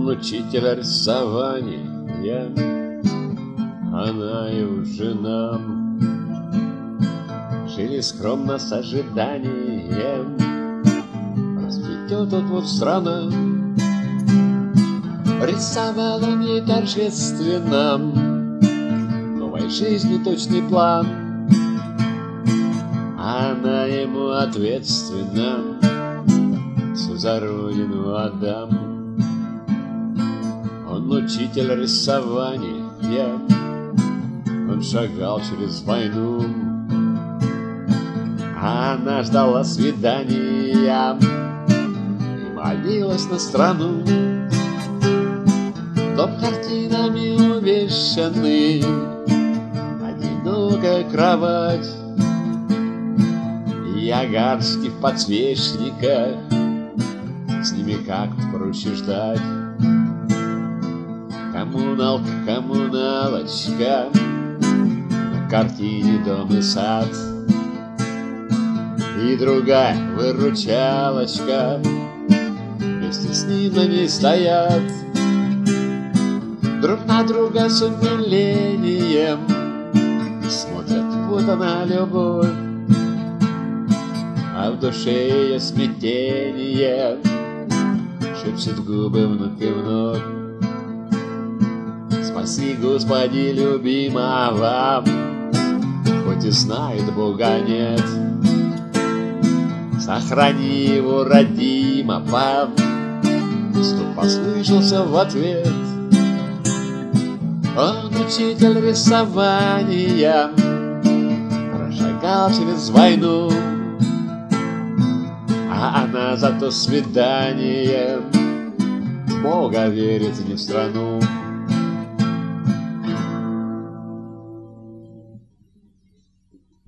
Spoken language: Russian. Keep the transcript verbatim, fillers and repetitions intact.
Он учитель рисования, она его жена. Жили скромно с ожиданием, расцветет тут вот страна. Рисовал он ей торжественно новой жизни точный план. Она ему ответственна, всю за родину отдам. Он учитель рисования, он шагал через войну. Она ждала свидания и молилась на страну. Дом картинами увешанный, одинокая кровать и огарки в подсвечниках, с ними как-то проще ждать. Коммуналка, коммуналочка, на картине дом и сад, и другая выручалочка вместе с ним на ней стоят. Друг на друга с умилением смотрят, вот она любовь, а в душе ее смятение шепчет губы вновь и вновь. Спаси, Господи, любимого, хоть и знает Бога нет. Сохрани его, родимого, стук послышался в ответ. Он учитель рисования, прошагал через войну, а она за то свидание в Бога верит, не в страну.